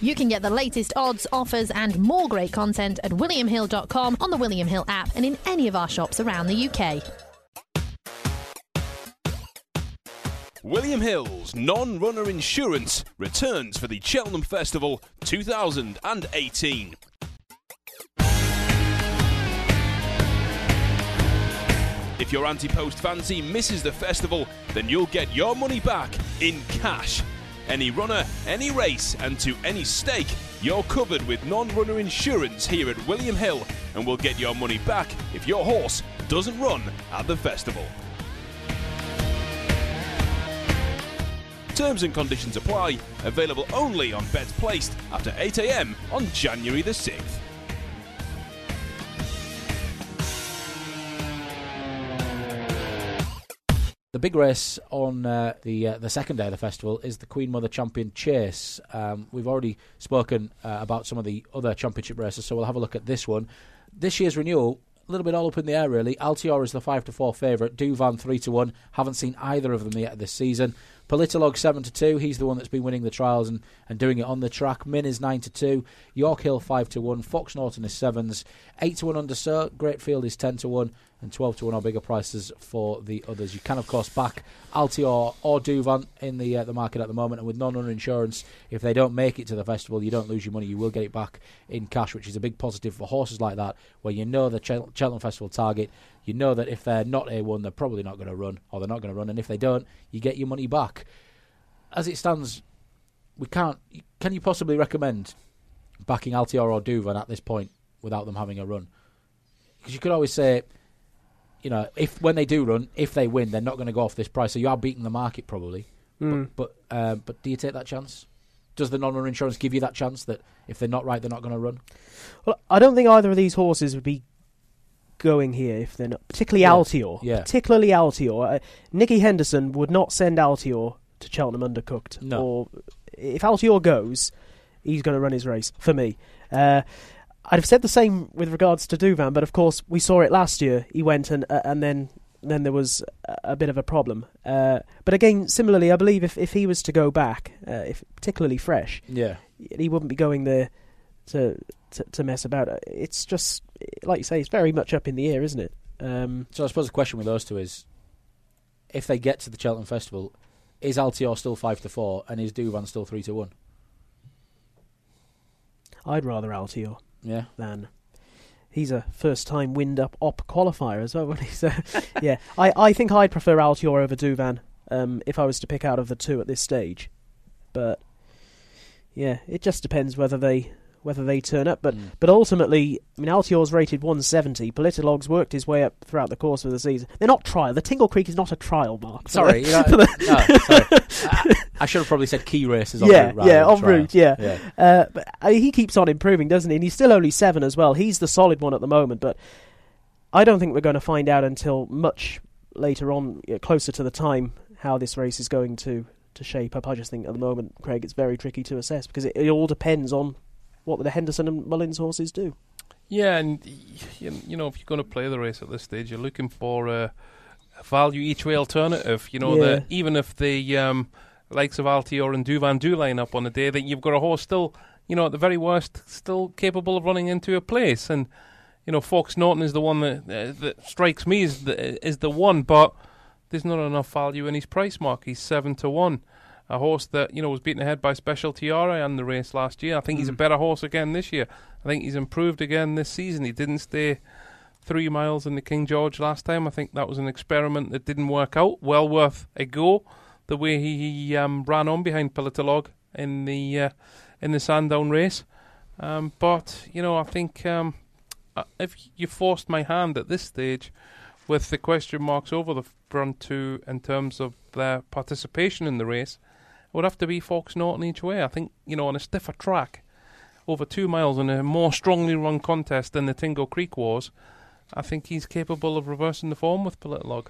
You can get the latest odds, offers and more great content at williamhill.com, on the William Hill app and in any of our shops around the UK. William Hill's non-runner insurance returns for the Cheltenham Festival 2018. If your anti-post fancy misses the festival, then you'll get your money back in cash. Any runner, any race and to any stake, you're covered with non-runner insurance here at William Hill, and we'll get your money back if your horse doesn't run at the festival. Terms and conditions apply. Available only on bets placed after 8 a.m. on January the 6th. The big race on the second day of the festival is the Queen Mother Champion Chase. We've already spoken about some of the other championship races, so we'll have a look at this one. This year's renewal, a little bit all up in the air really. Altior is the 5-4 favourite, Douvan 3-1. Haven't seen either of them yet this season. Politolog 7-2, he's the one that's been winning the trials and doing it on the track. Min is 9-2, York Hill 5-1, Fox Norton is 7s, 8-1 under Sir, Greatfield is 10-1, and 12-1 are bigger prices for the others. You can of course back Altior or Douvan in the market at the moment, and with non-runner insurance, if they don't make it to the festival, you don't lose your money, you will get it back in cash, which is a big positive for horses like that, where you know the Cheltenham Festival target. You know that if they're not A1, they're probably not going to run, or they're not going to run, and if they don't, you get your money back. As it stands, can you possibly recommend backing Altior or Douvan at this point without them having a run? Because you could always say, you know, if when they do run, if they win, they're not going to go off this price, so you are beating the market probably. But do you take that chance? Does the non-run insurance give you that chance that if they're not right, they're not going to run? Well, I don't think either of these horses would be going here if they're not, particularly Altior. Yeah. Particularly Altior. Nicky Henderson would not send Altior to Cheltenham undercooked. No. Or if Altior goes, he's going to run his race for me. I'd have said the same with regards to Douvan, but of course we saw it last year. He went and then there was a bit of a problem. But again, similarly, I believe if he was to go back, if particularly fresh, he wouldn't be going there to mess about. It's just, like you say, it's very much up in the air, isn't it? So I suppose the question with those two is, if they get to the Cheltenham Festival, is Altior still 5-4 and is Douvan still 3-1? I'd rather Altior. Yeah. Than he's a first-time wind-up op qualifier as well. Yeah, I think I'd prefer Altior over Douvan if I was to pick out of the two at this stage. But yeah, it just depends whether they turn up. But ultimately, I mean, Altior's rated 170. Politolog's worked his way up throughout the course of the season. They're not trial. The Tingle Creek is not a trial, Mark. Sorry. Sorry. I should have probably said key races on route. En route, but he keeps on improving, doesn't he? And he's still only 7 as well. He's the solid one at the moment, but I don't think we're going to find out until much later on, closer to the time, how this race is going to shape up. I just think at the moment, Craig, it's very tricky to assess because it all depends on what the Henderson and Mullins horses do. Yeah, and you know, if you're going to play the race at this stage, you're looking for a value each way alternative. You know, that even if the likes of Altior and Douvan do line up on the day, that you've got a horse still, you know, at the very worst, still capable of running into a place. And you know, Fox Norton is the one that strikes me as the one, but there's not enough value in his price mark. He's 7-1. A horse that, you know, was beaten ahead by Special Tiara in the race last year. I think he's a better horse again this year. I think he's improved again this season. He didn't stay 3 miles in the King George last time. I think that was an experiment that didn't work out. Well worth a go. The way he ran on behind Politolog in the Sandown race. But, you know, I think if you forced my hand at this stage with the question marks over the front two in terms of their participation in the race, it would have to be Fox Norton each way. I think, you know, on a stiffer track, over 2 miles in a more strongly run contest than the Tingle Creek was, I think he's capable of reversing the form with Politolog.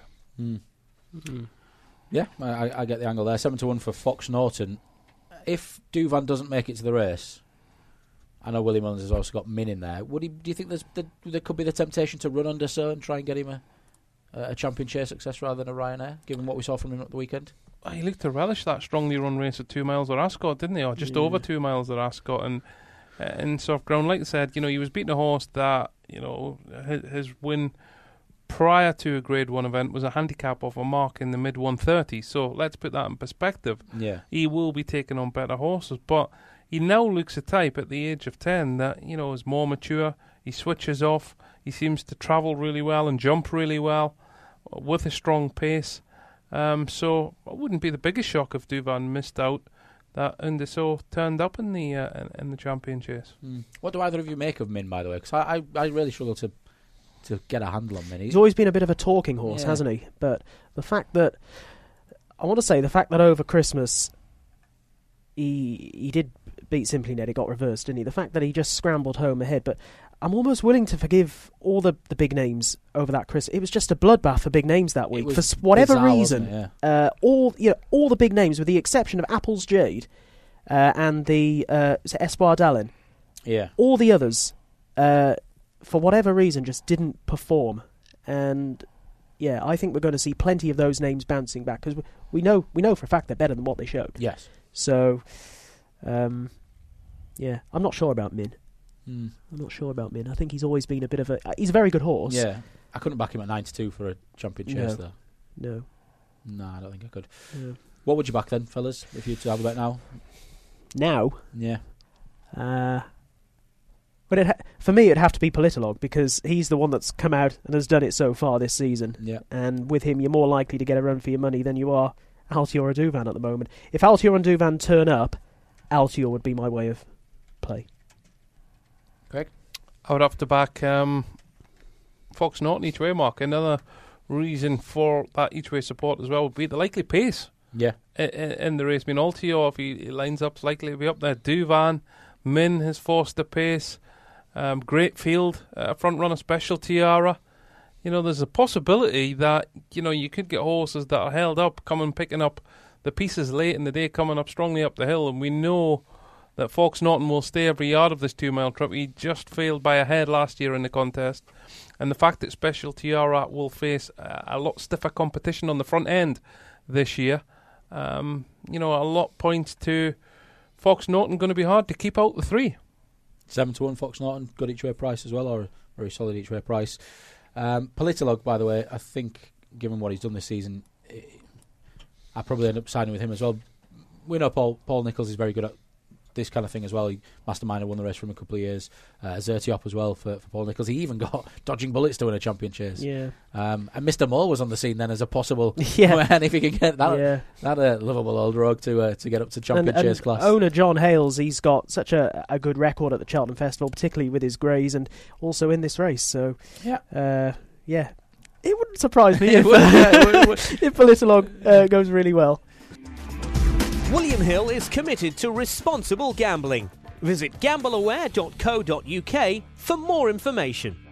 Yeah, I get the angle there. 7-1 for Fox Norton. If Douvan doesn't make it to the race, I know Willie Mullins has also got Min in there. Do you think there could be the temptation to run under Sir and try and get him a champion chase success rather than a Ryanair, given what we saw from him at the weekend? he looked to relish that strongly run race at 2 miles at Ascot, didn't he? Or just over 2 miles at Ascot. And in soft ground, like I said, he was beating a horse that, his win prior to a Grade 1 event was a handicap of a mark in the mid-130s. So let's put that in perspective. Yeah. He will be taking on better horses, but he now looks a type at the age of 10 that, is more mature. He switches off. He seems to travel really well and jump really well with a strong pace. So it wouldn't be the biggest shock if Douvan missed out that Undeso turned up in the champion chase. What do either of you make of Min, by the way? Because I really struggle to get a handle on Min. He's always been a bit of a talking horse, hasn't he? But the fact that over Christmas he did beat Simply Ned, it got reversed, didn't he? The fact that he just scrambled home ahead, but I'm almost willing to forgive all the big names over that Christmas. It was just a bloodbath for big names that week. For whatever reason, all the big names, with the exception of Apples Jade and the Espoir d'Alin, all the others, for whatever reason, just didn't perform. And I think we're going to see plenty of those names bouncing back, because we know for a fact they're better than what they showed. Yes. So, I'm not sure about Min. I'm not sure about Min. I think he's always been he's a very good horse. Yeah. I couldn't back him at 9-2 for a champion chase, though. No, I don't think I could. Yeah. What would you back then, fellas, if you had to have a bet now? Now? Yeah. But for me, it'd have to be Politolog, because he's the one that's come out and has done it so far this season. Yeah. And with him, you're more likely to get a run for your money than you are Altior or Douvan at the moment. If Altior and Douvan turn up, Altior would be my way of play. Greg? I would have to back Fox Norton each way, Mark. Another reason for that each way support as well would be the likely pace. Yeah. In the race. I mean, Altior, if he lines up, is likely to be up there. Douvan, Min has forced the pace. Great field, front runner Special Tiara. There's a possibility that, you could get horses that are held up, picking up the pieces late in the day, coming up strongly up the hill. And we know that Fox Norton will stay every yard of this 2 mile trip. He just failed by a head last year in the contest. And the fact that Special Tiara will face a lot stiffer competition on the front end this year, a lot points to Fox Norton going to be hard to keep out the 3. 7-1 Fox Norton, good each way price as well, or a very solid each way price. Politolog, by the way, I think, given what he's done this season, I'll probably end up signing with him as well. We know Paul Nicholls is very good at this kind of thing as well. He masterminded, won the race for him a couple of years. Zertiop as well for Paul Nicholls. He even got Dodging Bullets to win a champion chase. Yeah. And Mr. Moore was on the scene then as a possible man if he could get that lovable old rogue to get up to champion chase class. Owner John Hales, he's got such a good record at the Cheltenham Festival, particularly with his greys and also in this race. So it wouldn't surprise me if Politolog goes really well. William Hill is committed to responsible gambling. Visit gambleaware.co.uk for more information.